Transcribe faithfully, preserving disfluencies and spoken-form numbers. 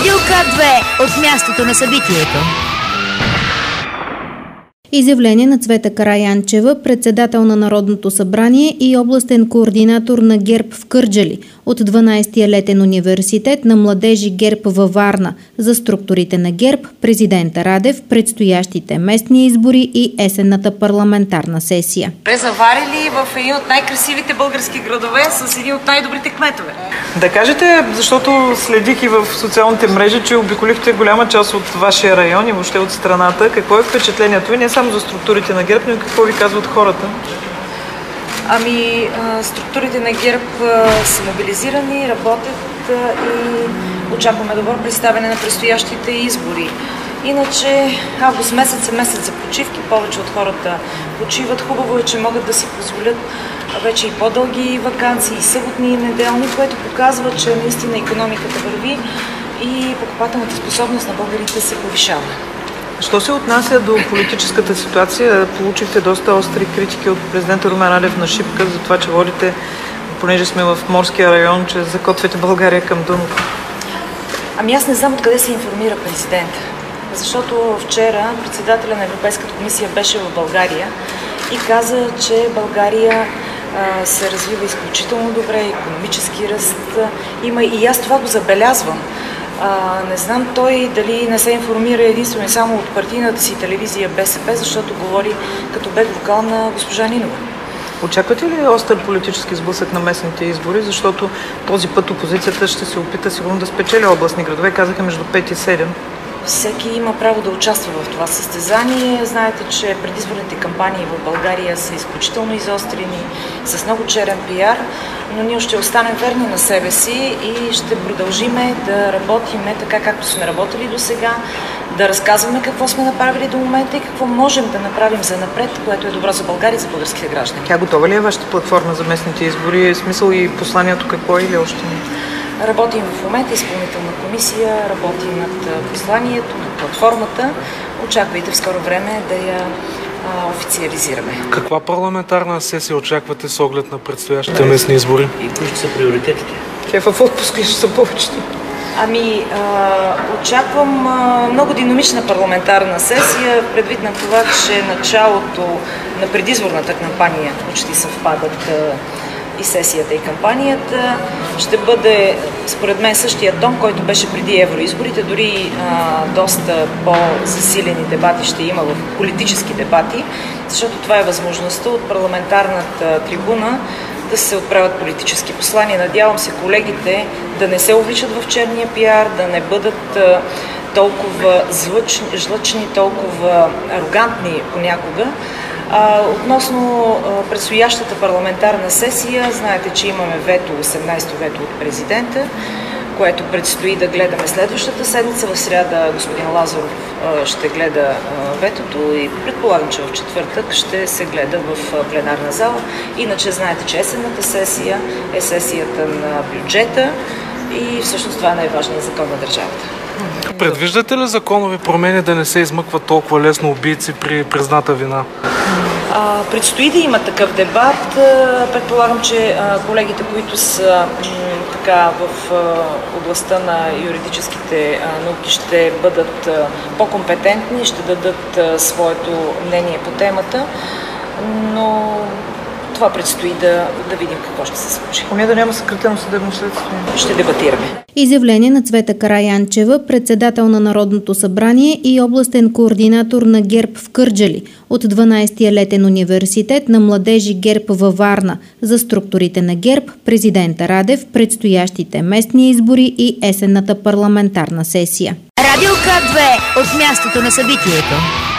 Радио К две от мястото на събитието. Изявление на Цвета Караянчева, председател на Народното събрание и областен координатор на ГЕРБ в Кърджали от дванайсетия летен университет на младежи ГЕРБ във Варна за структурите на ГЕРБ, президента Радев, предстоящите местни избори и есенната парламентарна сесия. Бе заварили в един от най-красивите български градове с един от най-добрите кметове. Да кажете, защото следих и в социалните мрежи, че обиколихте голяма част от вашия район и въобще от страната. Какво е впечатлението ви не само за структурите на ГЕРБ, но и какво ви казват хората? Ами, структурите на ГЕРБ са мобилизирани, работят и очакваме добро представяне на предстоящите избори. Иначе август месец е месец за почивки, повече от хората почиват. Хубаво е, че могат да си позволят вече и по-дълги ваканции, и съботни, и неделни, което показва, че наистина икономиката върви и покупателната способност на българите се повишава. Що се отнася до политическата ситуация, получихте доста остри критики от президента Румен Радев на Шипка за това, че водите, понеже сме в морския район, че закотвяте България към дъното. Ами аз не знам откъде се информира президента, защото вчера председателя на Европейската комисия беше в България и каза, че България а, се развива изключително добре, икономически ръст има и аз това го забелязвам. А, не знам той дали не се информира единствено и само от партийната си телевизия БСП, защото говори като бек вокал на госпожа Нинова. Очаквате ли остър политически сблъсък на местните избори, защото този път опозицията ще се опита сигурно да спечели областни градове, казаха между пет и седем? Всеки има право да участва в това състезание. Знаете, че предизборните кампании в България са изключително изострени, с много черен пиар, но ние ще останем верни на себе си и ще продължиме да работиме така, както сме работили до сега, да разказваме какво сме направили до момента и какво можем да направим за напред, което е добро за България и за българските граждани. Тя готова ли е вашата платформа за местните избори? Е смисъл и посланието какво е или още не? Работим в момента, изпълнителна комисия, работим над посланието, над платформата. Очаквайте в скоро време да я а, официализираме. Каква парламентарна сесия очаквате с оглед на предстоящите местни избори? И кои ще са приоритетите? Те в отпуск ли ще са повечето? Ами, а, очаквам а, много динамична парламентарна сесия, предвид на това, че началото на предизборната кампания почти съвпадат а, и сесията, и кампанията. Ще бъде, според мен, същия тон, който беше преди евроизборите. Дори а, доста по-засилени дебати ще има в политически дебати, защото това е възможността от парламентарната трибуна да се отправят политически послания. Надявам се колегите да не се увличат в черния пиар, да не бъдат а, толкова злъчни, жлъчни, толкова арогантни понякога. А, относно а, предстоящата парламентарна сесия, знаете, че имаме вето, осемнайсето вето от президента, което предстои да гледаме следващата седмица. В сряда господин Лазаров а, ще гледа а, ветото и предполагам, че в четвъртък ще се гледа в а, пленарна зала. Иначе знаете, че есенната сесия е сесията на бюджета и всъщност това е най-важният закон на държавата. Предвиждате ли законови промени да не се измъкват толкова лесно убийци при призната вина? А, предстои да има такъв дебат. Предполагам, че а, колегите, които са м, така, в а, областта на юридическите а, науки, ще бъдат а, по-компетентни, ще дадат а, своето мнение по темата, но това предстои да, да видим какво ще се случи. Поне да няма съкратено съдебно следствие. Ще дебатираме. Изявление на Цвета Караянчева, председател на Народното събрание и областен координатор на ГЕРБ в Кърджали от дванайсетия летен университет на младежи ГЕРБ във Варна за структурите на ГЕРБ, президента Радев, предстоящите местни избори и есенната парламентарна сесия. Радио К две от мястото на събитието.